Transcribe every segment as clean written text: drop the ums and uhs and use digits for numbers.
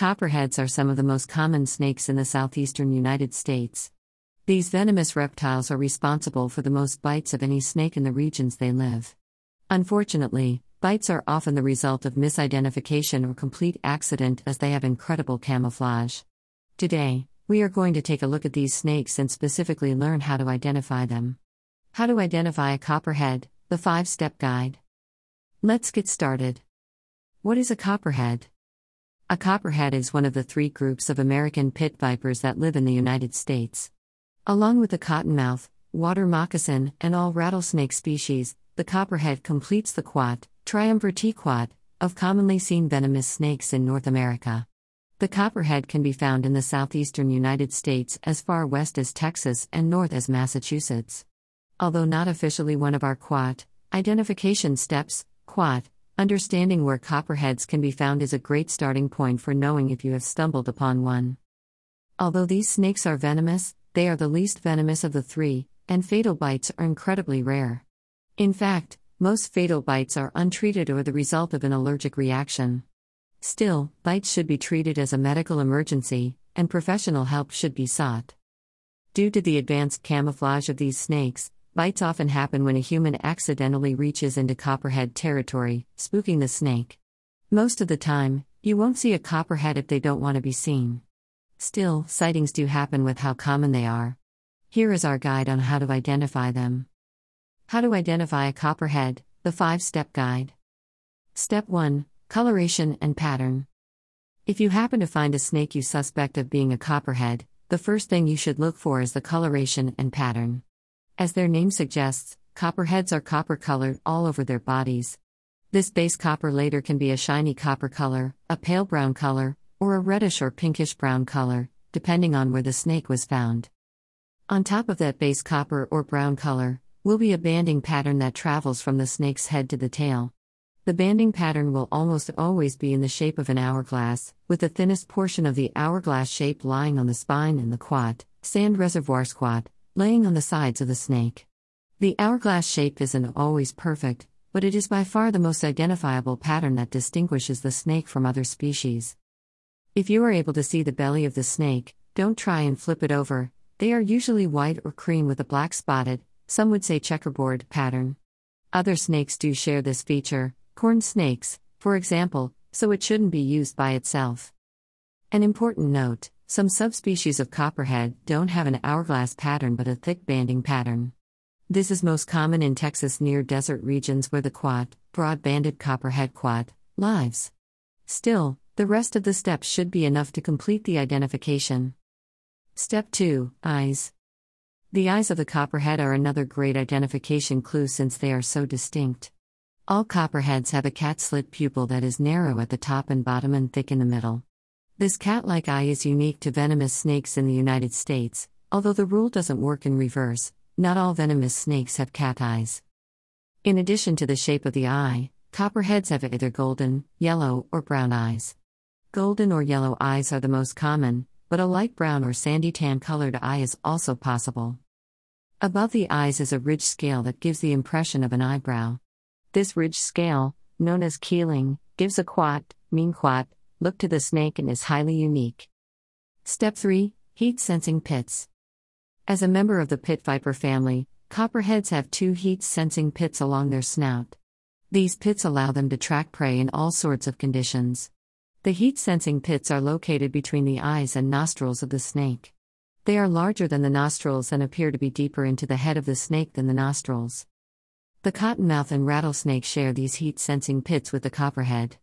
Copperheads are some of the most common snakes in the southeastern United States. These venomous reptiles are responsible for the most bites of any snake in the regions they live. Unfortunately, bites are often the result of misidentification or complete accident, as they have incredible camouflage. Today, we are going to take a look at these snakes and specifically learn how to identify them. How to identify a copperhead, the 5-step guide. Let's get started. What is a copperhead? A copperhead is one of the 3 groups of American pit vipers that live in the United States. Along with the cottonmouth, water moccasin, and all rattlesnake species, the copperhead completes the quad, triumvirate quad, of commonly seen venomous snakes in North America. The copperhead can be found in the southeastern United States as far west as Texas and north as Massachusetts. Although not officially one of our quad identification steps, quad understanding where copperheads can be found is a great starting point for knowing if you have stumbled upon one. Although these snakes are venomous, they are the least venomous of the 3, and fatal bites are incredibly rare. In fact, most fatal bites are untreated or the result of an allergic reaction. Still, bites should be treated as a medical emergency, and professional help should be sought. Due to the advanced camouflage of these snakes, bites often happen when a human accidentally reaches into copperhead territory, spooking the snake. Most of the time, you won't see a copperhead if they don't want to be seen. Still, sightings do happen with how common they are. Here is our guide on how to identify them. How to identify a copperhead, the 5-step guide. Step 1. Coloration and pattern. If you happen to find a snake you suspect of being a copperhead, the first thing you should look for is the coloration and pattern. As their name suggests, copperheads are copper-colored all over their bodies. This base copper later can be a shiny copper color, a pale brown color, or a reddish or pinkish brown color, depending on where the snake was found. On top of that base copper or brown color, will be a banding pattern that travels from the snake's head to the tail. The banding pattern will almost always be in the shape of an hourglass, with the thinnest portion of the hourglass shape lying on the spine and the quad, sand reservoir squat, laying on the sides of the snake. The hourglass shape isn't always perfect, but it is by far the most identifiable pattern that distinguishes the snake from other species. If you are able to see the belly of the snake, don't try and flip it over. They are usually white or cream with a black spotted, some would say checkerboard, pattern. Other snakes do share this feature, corn snakes, for example, so it shouldn't be used by itself. An important note: some subspecies of copperhead don't have an hourglass pattern but a thick banding pattern. This is most common in Texas near desert regions where the quad, broad-banded copperhead quad, lives. Still, the rest of the steps should be enough to complete the identification. Step 2. Eyes. The eyes of the copperhead are another great identification clue since they are so distinct. All copperheads have a cat-slit pupil that is narrow at the top and bottom and thick in the middle. This cat-like eye is unique to venomous snakes in the United States, although the rule doesn't work in reverse. Not all venomous snakes have cat eyes. In addition to the shape of the eye, copperheads have either golden, yellow, or brown eyes. Golden or yellow eyes are the most common, but a light brown or sandy tan colored eye is also possible. Above the eyes is a ridge scale that gives the impression of an eyebrow. This ridge scale, known as keeling, gives a mean quad look to the snake and is highly unique. Step 3. Heat-sensing pits. As a member of the pit viper family, copperheads have 2 heat-sensing pits along their snout. These pits allow them to track prey in all sorts of conditions. The heat-sensing pits are located between the eyes and nostrils of the snake. They are larger than the nostrils and appear to be deeper into the head of the snake than the nostrils. The cottonmouth and rattlesnake share these heat-sensing pits with the copperhead.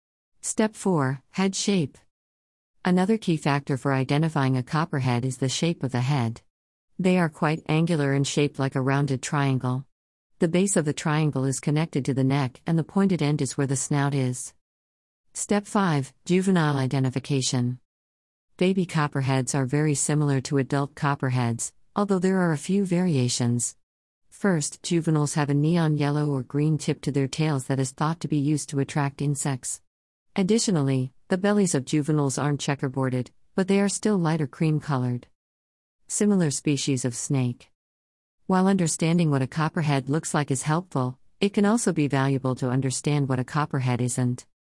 Step 4. Head shape. Another key factor for identifying a copperhead is the shape of the head. They are quite angular and shaped like a rounded triangle. The base of the triangle is connected to the neck and the pointed end is where the snout is. Step 5. Juvenile identification. Baby copperheads are very similar to adult copperheads, although there are a few variations. First, juveniles have a neon yellow or green tip to their tails that is thought to be used to attract insects. Additionally, the bellies of juveniles aren't checkerboarded, but they are still light or cream-colored. Similar species of snake. While understanding what a copperhead looks like is helpful, it can also be valuable to understand what a copperhead isn't.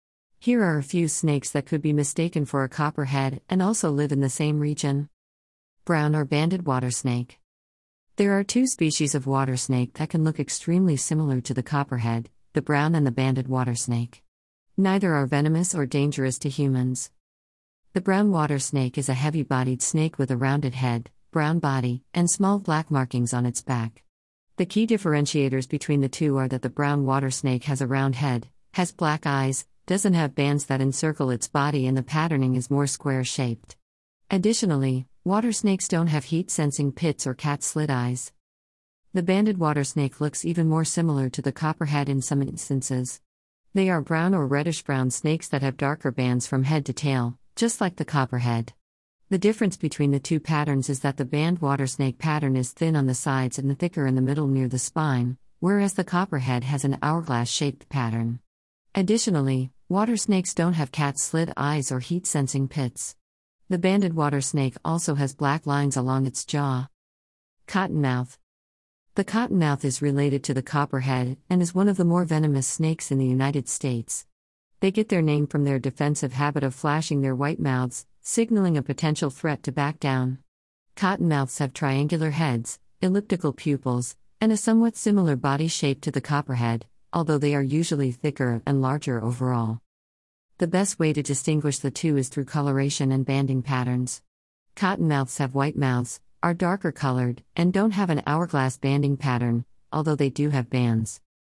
Here are a few snakes that could be mistaken for a copperhead and also live in the same region. Brown or banded water snake. There are two species of water snake that can look extremely similar to the copperhead, the brown and the banded water snake. Neither are venomous or dangerous to humans. The brown water snake is a heavy-bodied snake with a rounded head, brown body, and small black markings on its back. The key differentiators between the two are that the brown water snake has a round head, has black eyes, doesn't have bands that encircle its body, and the patterning is more square-shaped. Additionally, water snakes don't have heat-sensing pits or cat slit eyes. The banded water snake looks even more similar to the copperhead in some instances. They are brown or reddish-brown snakes that have darker bands from head to tail, just like the copperhead. The difference between the two patterns is that the banded water snake pattern is thin on the sides and thicker in the middle near the spine, whereas the copperhead has an hourglass-shaped pattern. Additionally, water snakes don't have cat slit eyes or heat-sensing pits. The banded water snake also has black lines along its jaw. Cottonmouth. The cottonmouth is related to the copperhead and is one of the more venomous snakes in the United States. They get their name from their defensive habit of flashing their white mouths, signaling a potential threat to back down. Cottonmouths have triangular heads, elliptical pupils, and a somewhat similar body shape to the copperhead, although they are usually thicker and larger overall. The best way to distinguish the two is through coloration and banding patterns. Cottonmouths have white mouths, are darker colored, and don't have an hourglass banding pattern, although they do have bands.